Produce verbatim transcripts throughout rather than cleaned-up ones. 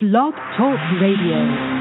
Blog Talk Radio.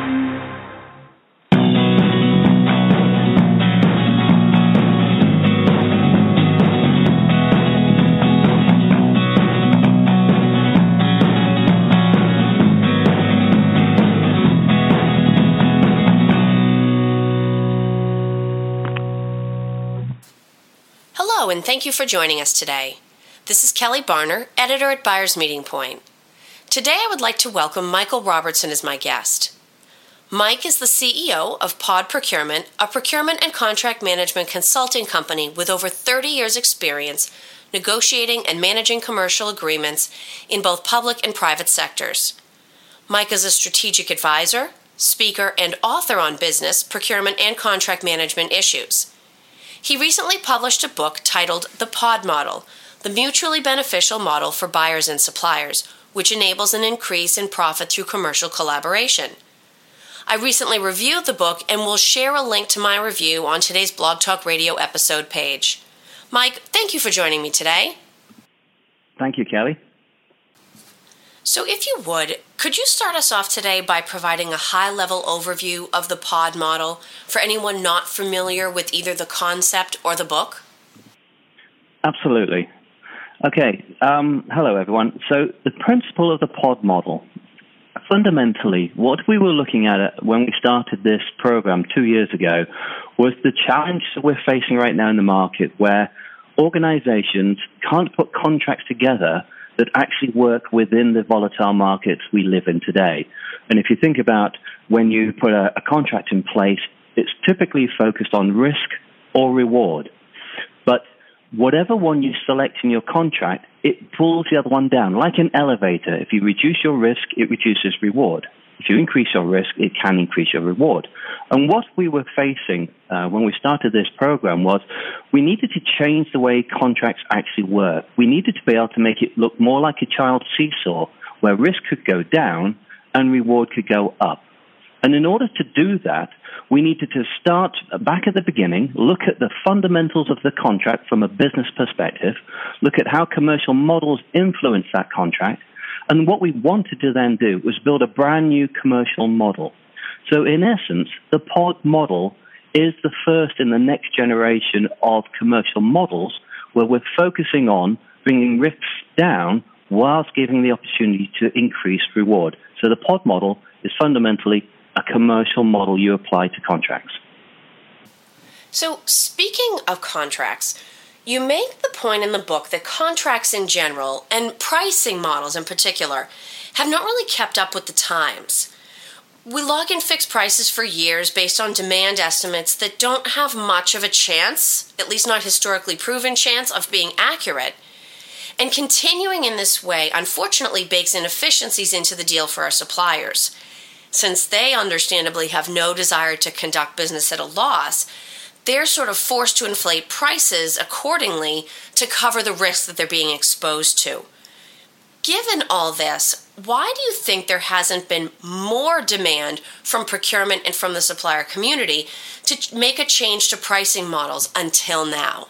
Hello, and thank you for joining us today. This is Kelly Barner, editor at Buyers Meeting Point. Today I would like to welcome Michael Robertson as my guest. Mike is the C E O of Pod Procurement, a procurement and contract management consulting company with over thirty years' experience negotiating and managing commercial agreements in both public and private sectors. Mike is a strategic advisor, speaker, and author on business, procurement, and contract management issues. He recently published a book titled The Pod Model, the mutually beneficial model for buyers and suppliers, which enables an increase in profit through commercial collaboration. I recently reviewed the book and will share a link to my review on today's Blog Talk Radio episode page. Mike, thank you for joining me today. Thank you, Kelly. So if you would, could you start us off today by providing a high-level overview of the pod model for anyone not familiar with either the concept or the book? Absolutely. Okay, um, hello everyone. So the principle of the pod model, fundamentally, what we were looking at when we started this program two years ago was the challenge that we're facing right now in the market where organizations can't put contracts together that actually work within the volatile markets we live in today. And if you think about when you put a, a contract in place, it's typically focused on risk or reward. But whatever one you select in your contract, it pulls the other one down. Like an elevator, if you reduce your risk, it reduces reward. If you increase your risk, it can increase your reward. And what we were facing uh, when we started this program was we needed to change the way contracts actually work. We needed to be able to make it look more like a child's seesaw, where risk could go down and reward could go up. And in order to do that, we needed to start back at the beginning, look at the fundamentals of the contract from a business perspective, look at how commercial models influence that contract. And what we wanted to then do was build a brand new commercial model. So in essence, the pod model is the first in the next generation of commercial models where we're focusing on bringing risks down whilst giving the opportunity to increase reward. So the pod model is fundamentally a commercial model you apply to contracts. So speaking of contracts, you make the point in the book that contracts in general, and pricing models in particular, have not really kept up with the times. We log in fixed prices for years based on demand estimates that don't have much of a chance, at least not historically proven chance, of being accurate. And continuing in this way, unfortunately, bakes inefficiencies into the deal for our suppliers. Since they understandably have no desire to conduct business at a loss, they're sort of forced to inflate prices accordingly to cover the risks that they're being exposed to. Given all this, why do you think there hasn't been more demand from procurement and from the supplier community to make a change to pricing models until now?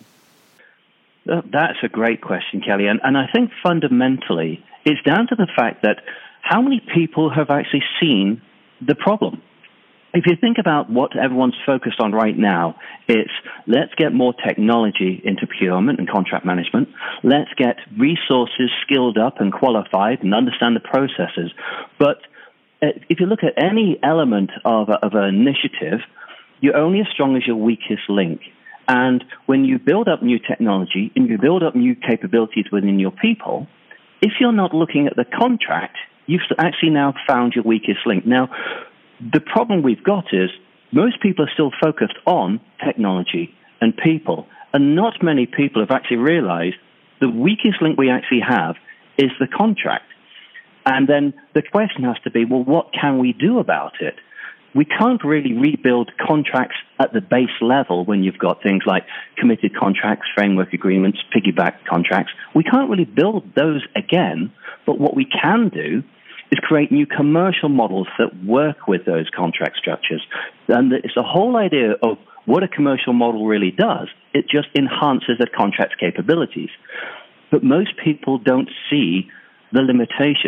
That's a great question, Kelly. And, and I think fundamentally it's down to the fact that how many people have actually seen the problem? If you think about what everyone's focused on right now, it's let's get more technology into procurement and contract management. Let's get resources skilled up and qualified and understand the processes. But if you look at any element of, a, of an initiative, you're only as strong as your weakest link. And when you build up new technology and you build up new capabilities within your people, if you're not looking at the contract, you've actually now found your weakest link. Now, the problem we've got is most people are still focused on technology and people, and not many people have actually realized the weakest link we actually have is the contract. And then the question has to be, well, what can we do about it? We can't really rebuild contracts at the base level when you've got things like committed contracts, framework agreements, piggyback contracts. We can't really build those again, but what we can do is create new commercial models that work with those contract structures. And it's the whole idea of what a commercial model really does. It just enhances a contract's capabilities. But most people don't see the limitation.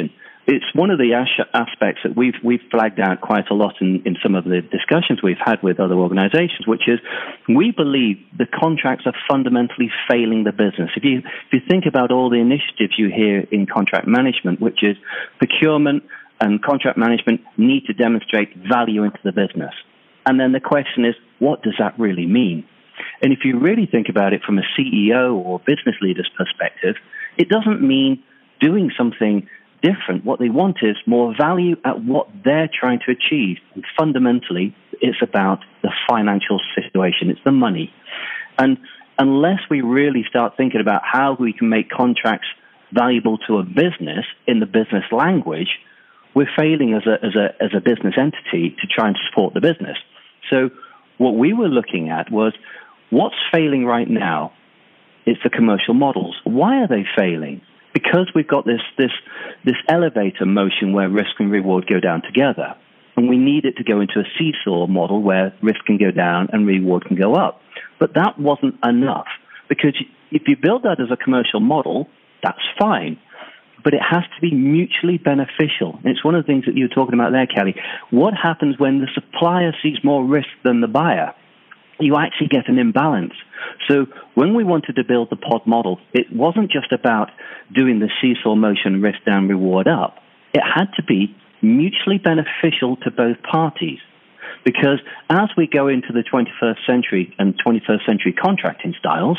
it's one of the as- aspects that we've we've flagged out quite a lot in, in some of the discussions we've had with other organizations, which is we believe the contracts are fundamentally failing the business. If you if you think about all the initiatives you hear in contract management, which is procurement and contract management need to demonstrate value into the business. And then the question is, what does that really mean? And if you really think about it from a C E O or business leader's perspective, it doesn't mean doing something different. What they want is more value at what they're trying to achieve. And fundamentally, it's about the financial situation. It's the money. And unless we really start thinking about how we can make contracts valuable to a business in the business language, we're failing as a, as a, as a business entity to try and support the business. So what we were looking at was what's failing right now. It's the commercial models. Why are they failing? Because we've got this, this, this elevator motion where risk and reward go down together. And we need it to go into a seesaw model where risk can go down and reward can go up. But that wasn't enough, because if you build that as a commercial model, that's fine. But it has to be mutually beneficial. And it's one of the things that you were talking about there, Kelly. What happens when the supplier sees more risk than the buyer? You actually get an imbalance. So when we wanted to build the pod model, it wasn't just about doing the seesaw motion, risk down, reward up. It had to be mutually beneficial to both parties. Because as we go into the twenty-first century and twenty-first century contracting styles,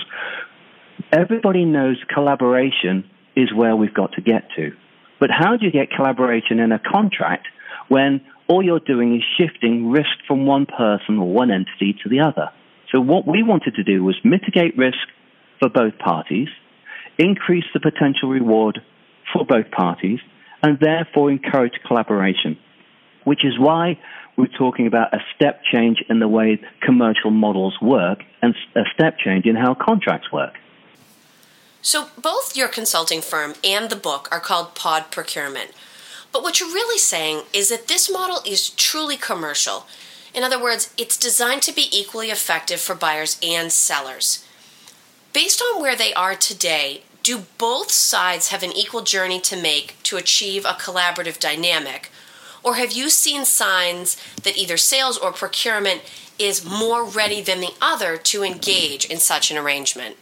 everybody knows collaboration is where we've got to get to. But how do you get collaboration in a contract when all you're doing is shifting risk from one person or one entity to the other? So what we wanted to do was mitigate risk for both parties, increase the potential reward for both parties, and therefore encourage collaboration, which is why we're talking about a step change in the way commercial models work and a step change in how contracts work. So both your consulting firm and the book are called Pod Procurement. But what you're really saying is that this model is truly commercial. In other words, it's designed to be equally effective for buyers and sellers. Based on where they are today, do both sides have an equal journey to make to achieve a collaborative dynamic? Or have you seen signs that either sales or procurement is more ready than the other to engage in such an arrangement?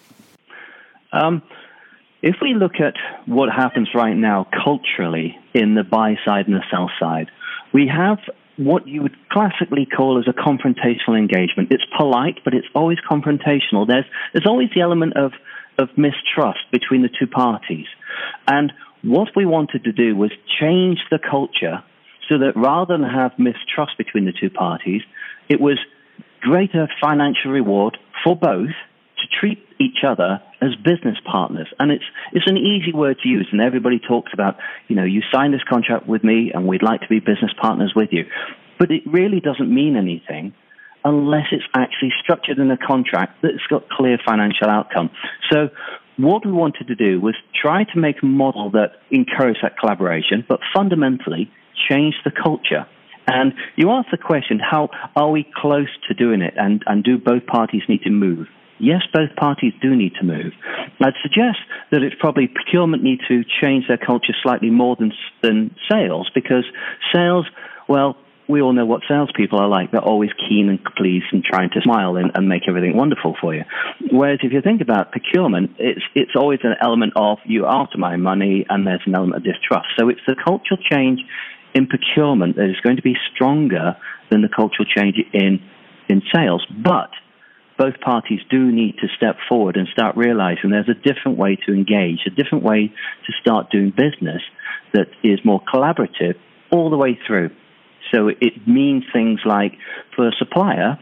Um, if we look at what happens right now culturally in the buy side and the sell side, we have what you would classically call as a confrontational engagement. It's polite, but it's always confrontational. There's, there's always the element of, of mistrust between the two parties. And what we wanted to do was change the culture so that rather than have mistrust between the two parties, it was greater financial reward for both to treat each other as business partners. And it's it's an easy word to use, and everybody talks about, you know, you sign this contract with me and we'd like to be business partners with you. But it really doesn't mean anything unless it's actually structured in a contract that's got clear financial outcome. So what we wanted to do was try to make a model that encouraged that collaboration, but fundamentally change the culture. And you asked the question, how are we close to doing it, and, and do both parties need to move? Yes, both parties do need to move. I'd suggest that it's probably procurement need to change their culture slightly more than than sales, because sales, well, we all know what salespeople are like. They're always keen and pleased and trying to smile and, and make everything wonderful for you. Whereas if you think about procurement, it's it's always an element of you after my money, and there's an element of distrust. So it's the cultural change in procurement that is going to be stronger than the cultural change in in sales. But both parties do need to step forward and start realizing there's a different way to engage, a different way to start doing business that is more collaborative all the way through. So it means things like, for a supplier,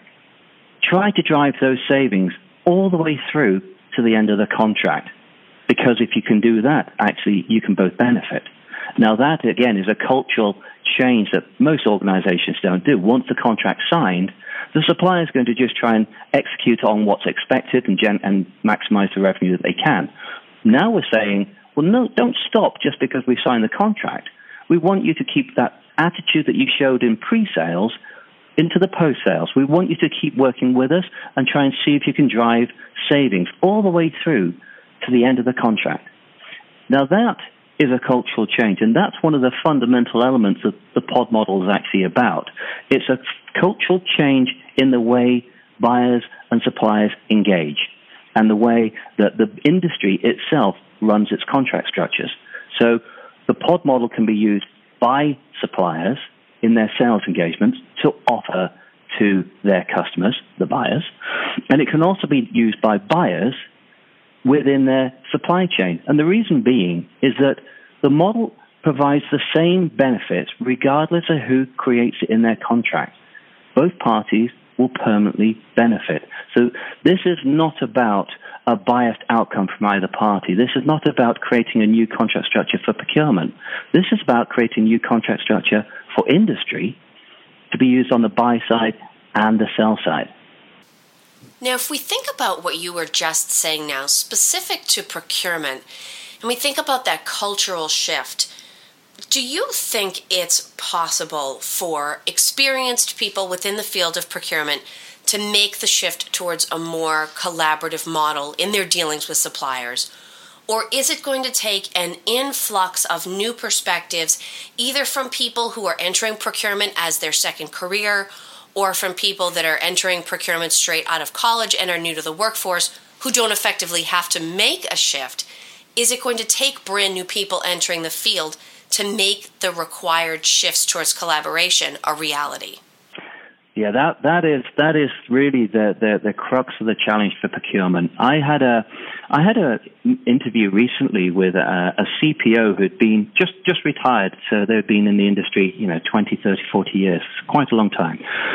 try to drive those savings all the way through to the end of the contract. Because if you can do that, actually, you can both benefit. Now, that, again, is a cultural change that most organizations don't do. Once the contract's signed, the supplier is going to just try and execute on what's expected and, gen- and maximize the revenue that they can. Now we're saying, well, no, don't stop just because we signed the contract. We want you to keep that attitude that you showed in pre-sales into the post-sales. We want you to keep working with us and try and see if you can drive savings all the way through to the end of the contract. Now that is a cultural change, and that's one of the fundamental elements that the pod model is actually about. It's a cultural change in the way buyers and suppliers engage, and the way that the industry itself runs its contract structures. So the pod model can be used by suppliers in their sales engagements to offer to their customers, the buyers, and it can also be used by buyers within their supply chain. And the reason being is that the model provides the same benefits regardless of who creates it in their contract. Both parties will permanently benefit. So this is not about a biased outcome from either party. This is not about creating a new contract structure for procurement. This is about creating a new contract structure for industry to be used on the buy side and the sell side. Now, if we think about what you were just saying now, specific to procurement, and we think about that cultural shift, do you think it's possible for experienced people within the field of procurement to make the shift towards a more collaborative model in their dealings with suppliers? Or is it going to take an influx of new perspectives, either from people who are entering procurement as their second career, or from people that are entering procurement straight out of college and are new to the workforce who don't effectively have to make a shift? Is it going to take brand new people entering the field to make the required shifts towards collaboration a reality? Yeah, that that is that is really the, the, the crux of the challenge for procurement. I had a I had a interview recently with a, a C P O who'd been just, just retired, so they'd been in the industry, you know, twenty, thirty, forty years, quite a long time.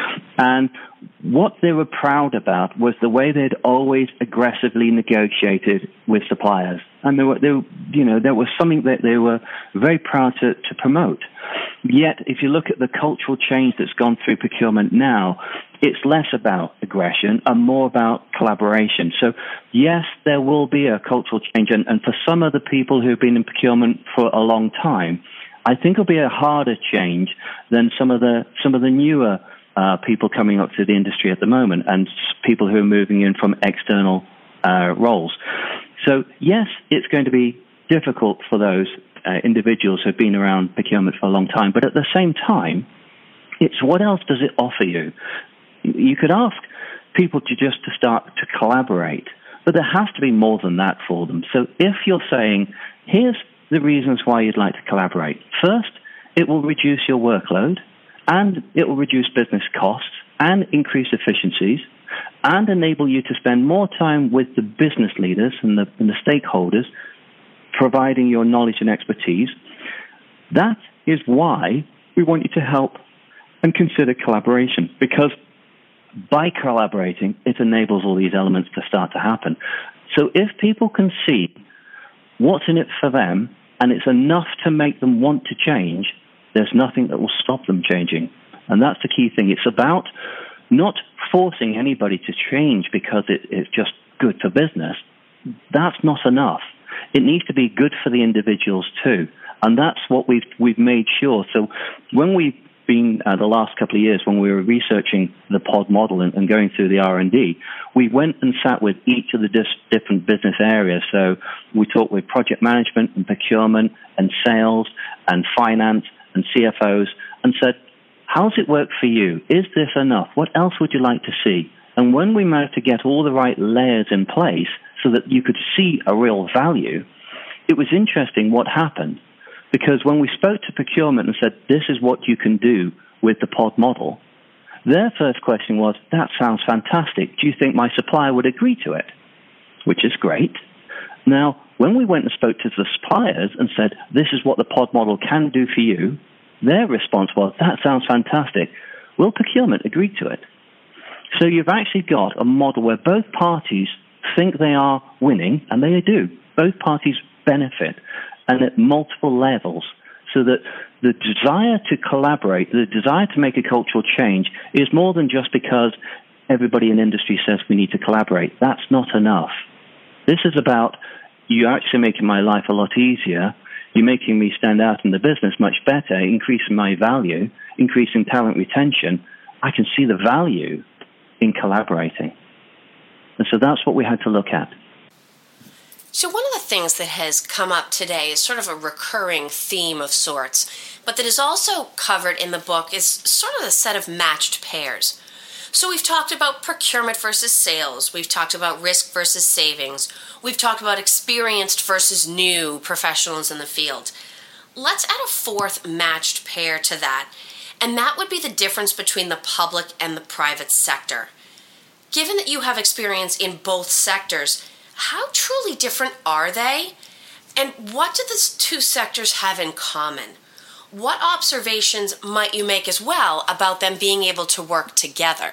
And what they were proud about was the way they'd always aggressively negotiated with suppliers, and there were, there, you know, there was something that they were very proud to, to promote. Yet, if you look at the cultural change that's gone through procurement now, it's less about aggression and more about collaboration. So, yes, there will be a cultural change, and, and for some of the people who've been in procurement for a long time, I think it'll be a harder change than some of the some of the newer uh, people coming up to the industry at the moment, and people who are moving in from external uh, roles. So, yes, it's going to be difficult for those uh, individuals who have been around procurement for a long time, but at the same time, it's what else does it offer you? You could ask people to just to start to collaborate, but there has to be more than that for them. So if you're saying, here's the reasons why you'd like to collaborate. First, it will reduce your workload, and it will reduce business costs and increase efficiencies, and enable you to spend more time with the business leaders and the, and the stakeholders, providing your knowledge and expertise. That is why we want you to help and consider collaboration, because by collaborating, it enables all these elements to start to happen. So if people can see what's in it for them, and it's enough to make them want to change, there's nothing that will stop them changing. And that's the key thing. It's about not forcing anybody to change because it, it's just good for business. That's not enough. It needs to be good for the individuals too. And that's what we've, we've made sure. So when we've been uh, the last couple of years, when we were researching the pod model and, and going through the R and D, we went and sat with each of the dis- different business areas. So we talked with project management and procurement and sales and finance and C F Os and said, how's it work for you? Is this enough? What else would you like to see? And when we managed to get all the right layers in place so that you could see a real value, it was interesting what happened. Because when we spoke to procurement and said, this is what you can do with the pod model, their first question was, that sounds fantastic. Do you think my supplier would agree to it? Which is great. Now, when we went and spoke to the suppliers and said, this is what the pod model can do for you, their response was, that sounds fantastic. Will procurement agree to it? So you've actually got a model where both parties think they are winning, and they do. Both parties benefit, and at multiple levels, so that the desire to collaborate, the desire to make a cultural change is more than just because everybody in industry says we need to collaborate. That's not enough. This is about, you're actually making my life a lot easier, you're making me stand out in the business much better, increasing my value, increasing talent retention. I can see the value in collaborating. And so that's what we had to look at. So one of the things that has come up today is sort of a recurring theme of sorts, but that is also covered in the book is sort of a set of matched pairs. So we've talked about procurement versus sales. We've talked about risk versus savings. We've talked about experienced versus new professionals in the field. Let's add a fourth matched pair to that, and that would be the difference between the public and the private sector. Given that you have experience in both sectors, how truly different are they? And what do the two sectors have in common? What observations might you make as well about them being able to work together?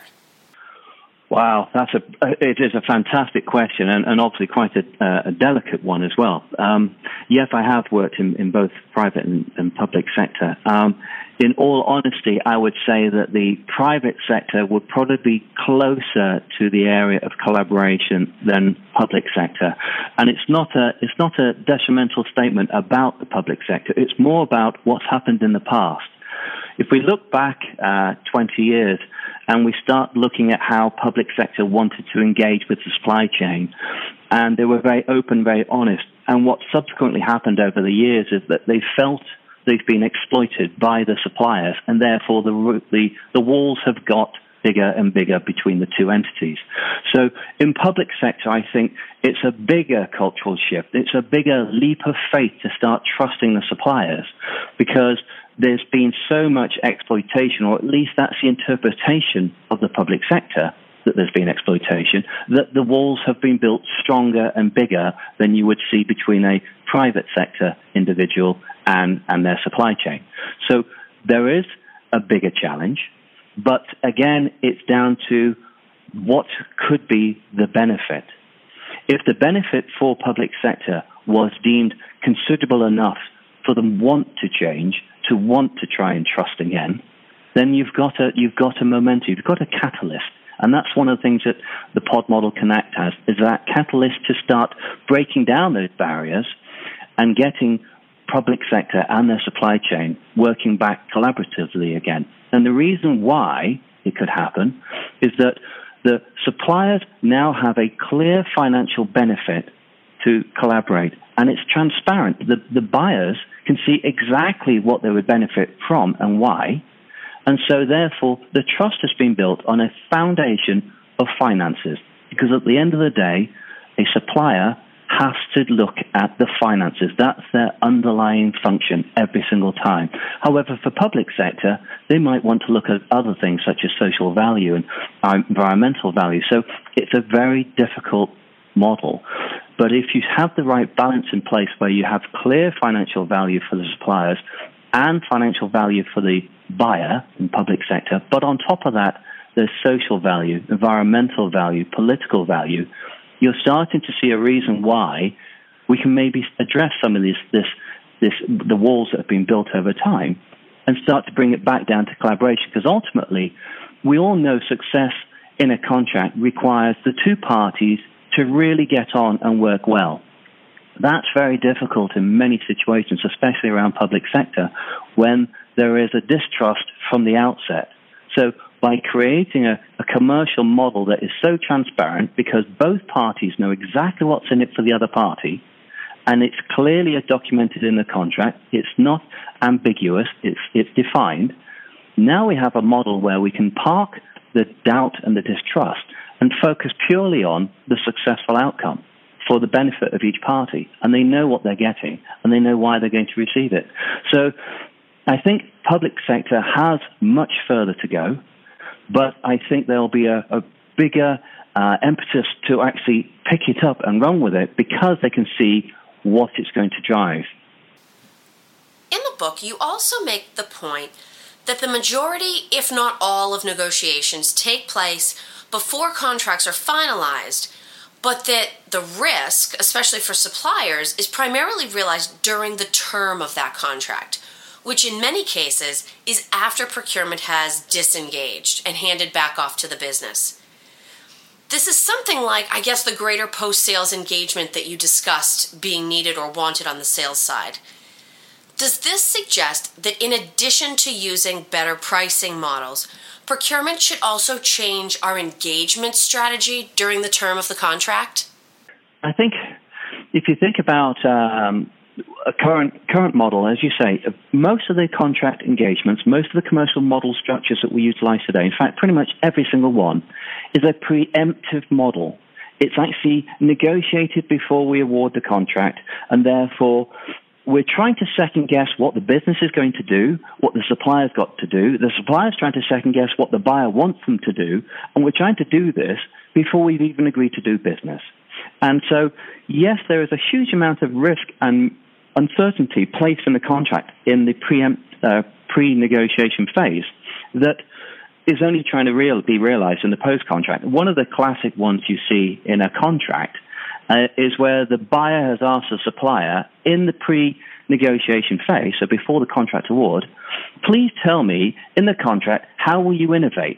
Wow, that's a it is a fantastic question, and, and obviously quite a, uh, a delicate one as well. Um, yes, I have worked in, in both private and, and public sector. Um, in all honesty, I would say that the private sector would probably be closer to the area of collaboration than public sector, and it's not a it's not a detrimental statement about the public sector. It's more about what's happened in the past. If we look back uh, twenty years and we start looking at how public sector wanted to engage with the supply chain, and they were very open, very honest, and what subsequently happened over the years is that they felt they've been exploited by the suppliers, and therefore the, the, the walls have got bigger and bigger between the two entities. So in public sector, I think it's a bigger cultural shift. It's a bigger leap of faith to start trusting the suppliers, because there's been so much exploitation, or at least that's the interpretation of the public sector, that there's been exploitation, that the walls have been built stronger and bigger than you would see between a private sector individual and, and their supply chain. So there is a bigger challenge, but again, it's down to what could be the benefit. If the benefit for public sector was deemed considerable enough for them want to change, to want to try and trust again, then you've got a you've got a momentum, you've got a catalyst. And that's one of the things that the pod model can act as, is that catalyst to start breaking down those barriers and getting public sector and their supply chain working back collaboratively again. And the reason why it could happen is that the suppliers now have a clear financial benefit to collaborate, and it's transparent. The, the buyers can see exactly what they would benefit from and why, and so therefore the trust has been built on a foundation of finances, because at the end of the day, a supplier has to look at the finances. That's their underlying function every single time. However, for public sector, they might want to look at other things such as social value and environmental value. So it's a very difficult model. But if you have the right balance in place where you have clear financial value for the suppliers and financial value for the buyer in public sector, but on top of that, there's social value, environmental value, political value, you're starting to see a reason why we can maybe address some of this, this, this, the walls that have been built over time and start to bring it back down to collaboration. Because ultimately, we all know success in a contract requires the two parties to really get on and work well. That's very difficult in many situations, especially around public sector, when there is a distrust from the outset. So by creating a, a commercial model that is so transparent, because both parties know exactly what's in it for the other party, and it's clearly documented in the contract, it's not ambiguous, it's, it's defined, now we have a model where we can park the doubt and the distrust and focus purely on the successful outcome for the benefit of each party. And they know what they're getting, and they know why they're going to receive it. So I think public sector has much further to go, but I think there'll be a, a bigger uh, impetus to actually pick it up and run with it, because they can see what it's going to drive. In the book, you also make the point that the majority, if not all, of negotiations take place before contracts are finalized, but that the risk, especially for suppliers, is primarily realized during the term of that contract, which in many cases is after procurement has disengaged and handed back off to the business. This is something like, I guess, the greater post-sales engagement that you discussed being needed or wanted on the sales side. Does this suggest that in addition to using better pricing models, procurement should also change our engagement strategy during the term of the contract? I think if you think about um, a current current model, as you say, most of the contract engagements, most of the commercial model structures that we utilize today, in fact, pretty much every single one, is a preemptive model. It's actually negotiated before we award the contract, and therefore we're trying to second guess what the business is going to do, what the supplier's got to do. The supplier's trying to second guess what the buyer wants them to do, and we're trying to do this before we've even agreed to do business. And so, yes, there is a huge amount of risk and uncertainty placed in the contract in the preempt, uh, pre-negotiation phase that is only trying to real, be realized in the post-contract. One of the classic ones you see in a contract uh, is where the buyer has asked the supplier in the pre-negotiation phase, so before the contract award, please tell me in the contract, how will you innovate?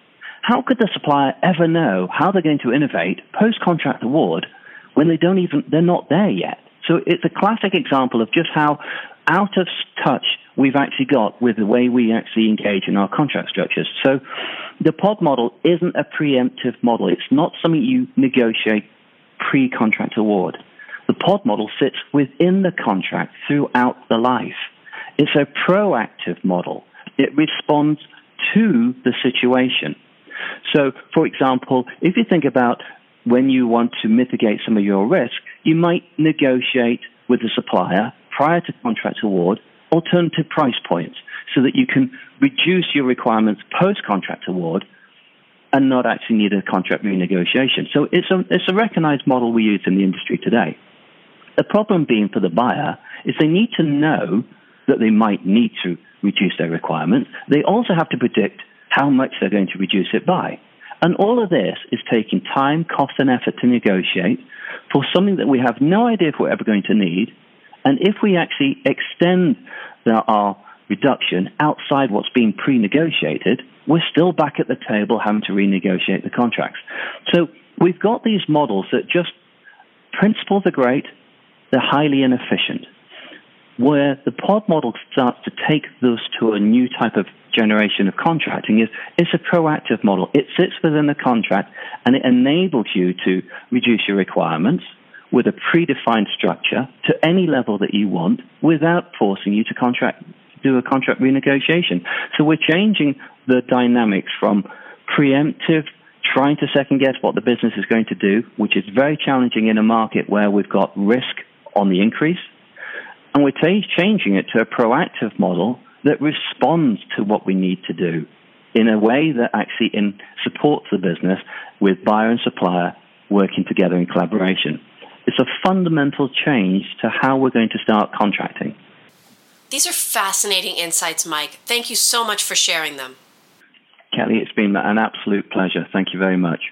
How could the supplier ever know how they're going to innovate post-contract award when they don't even, they're not there yet? So it's a classic example of just how out of touch we've actually got with the way we actually engage in our contract structures. So the pod model isn't a preemptive model. It's not something you negotiate pre-contract award. The pod model sits within the contract throughout the life. It's a proactive model. It responds to the situation. So, for example, if you think about when you want to mitigate some of your risk, you might negotiate with the supplier prior to contract award alternative price points so that you can reduce your requirements post-contract award and not actually need a contract renegotiation. So it's a, it's a recognized model we use in the industry today. The problem being for the buyer is they need to know that they might need to reduce their requirements. They also have to predict how much they're going to reduce it by. And all of this is taking time, cost, and effort to negotiate for something that we have no idea if we're ever going to need. And if we actually extend the, our reduction outside what's being pre-negotiated, we're still back at the table having to renegotiate the contracts. So we've got these models that just, principles are great, they're highly inefficient. Where the pod model starts to take those to a new type of generation of contracting is it's a proactive model. It sits within the contract and it enables you to reduce your requirements with a predefined structure to any level that you want without forcing you to contract do a contract renegotiation. So we're changing the dynamics from preemptive, trying to second guess what the business is going to do, which is very challenging in a market where we've got risk on the increase, and we're t- changing it to a proactive model that responds to what we need to do in a way that actually in, supports the business with buyer and supplier working together in collaboration. It's a fundamental change to how we're going to start contracting. These are fascinating insights, Mike. Thank you so much for sharing them. Kelly, it's been an absolute pleasure. Thank you very much.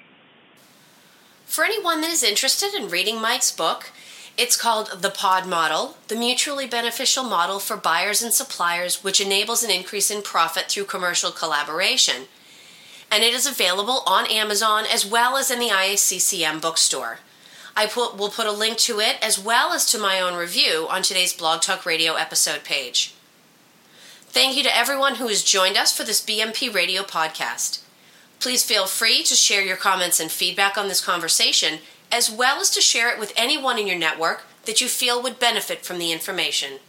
For anyone that is interested in reading Mike's book, it's called The Pod Model, the mutually beneficial model for buyers and suppliers, which enables an increase in profit through commercial collaboration. And it is available on Amazon as well as in the I A C C M bookstore. I put, will put a link to it as well as to my own review on today's Blog Talk Radio episode page. Thank you to everyone who has joined us for this B M P Radio podcast. Please feel free to share your comments and feedback on this conversation, as well as to share it with anyone in your network that you feel would benefit from the information.